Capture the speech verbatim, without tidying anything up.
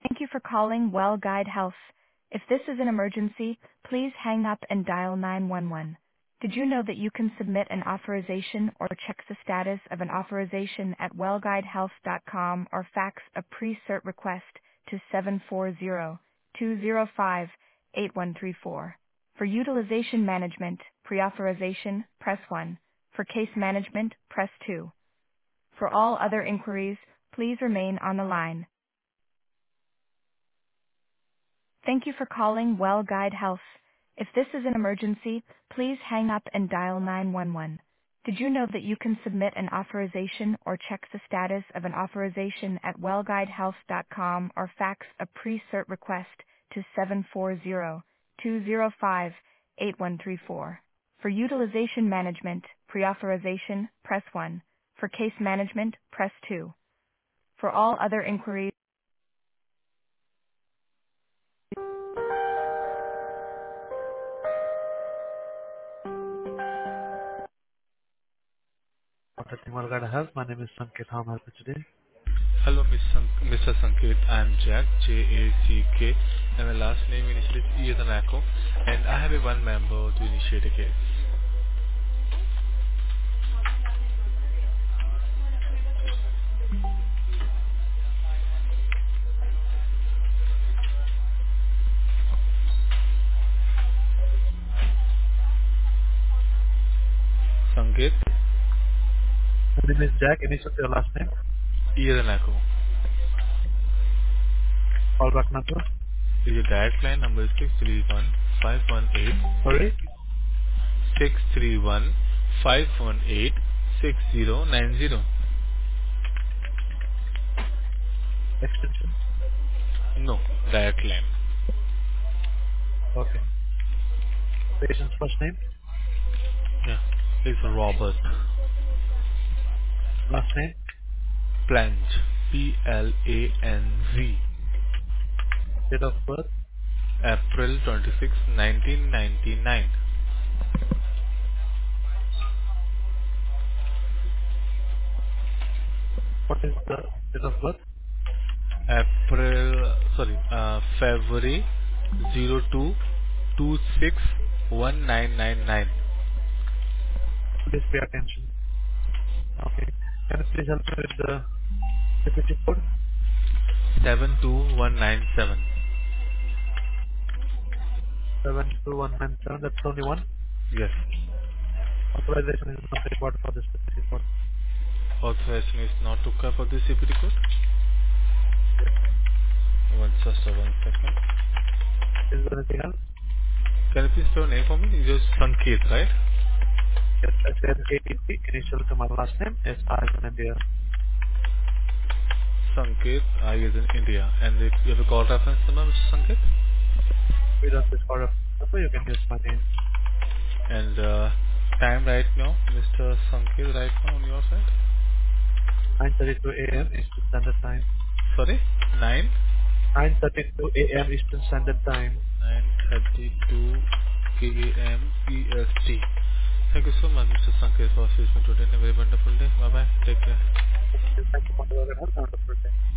Thank you for calling Well Guide Health. If this is an emergency, please hang up and dial nine one one. Did you know that you can submit an authorization or check the status of an authorization at well guide health dot com or fax a pre-cert request to seven four zero, two zero five, eight one three four. For utilization management, pre-authorization, press one. For case management, press two. For all other inquiries, please remain on the line. Thank you for calling Well Guide Health. If this is an emergency, please hang up and dial nine one one. Did you know that you can submit an authorization or check the status of an authorization at well guide health dot com or fax a pre-cert request to seven four zero, two zero five, eight one three four? For utilization management, pre-authorization, press one. For case management, press two. For all other inquiries, Contacting Valgada Health. My name is Sanket. How may I help you today? Hello, Miss San- Mister Sanket. I'm Jack, J A C K, and my last name initially is Ianako, and I have a one member to initiate a case. Sanket, My name is Jack. Initial your last name. Ianako. Callback number. Is your direct line number is six three one, five one eight, Sorry. six three one, five one eight, six zero nine zero. Extension. No, direct line. Okay. Patient's first name. Yeah, it's Robert Last name. Plange, P L A N Z, Date of birth. April twenty-sixth, nineteen ninety-nine. What is the date of birth? April, sorry, uh, February zero two two six one nine nine nine Please pay attention. Okay. Can you please help me with the C P T code? seven two one nine seven. seven two one nine seven. That's only one. Yes. Authorization is not required for this C P T code. Authorization is not to cover the C P T code. Yes. One, just a one second. Is there anything else? Can you please spell your name for me? It's just Sanket, right? Yes. I said A T P. Initial to my last name. S I as in India. Sanket, I is in India. And it, you have a call reference number, Mister Sanket? We don't discard a number. You can use my name. And uh, time right now, Mister Sanket, right now on your side? nine thirty-two A M Eastern Standard Time. Sorry? nine? nine thirty-two A M Eastern Standard Time. nine thirty-two K M P S T. Thank you so much, Mister Sanket, for assisting today. Have a very wonderful day. Bye-bye. Take care. Thank you for the help. Have a wonderful day.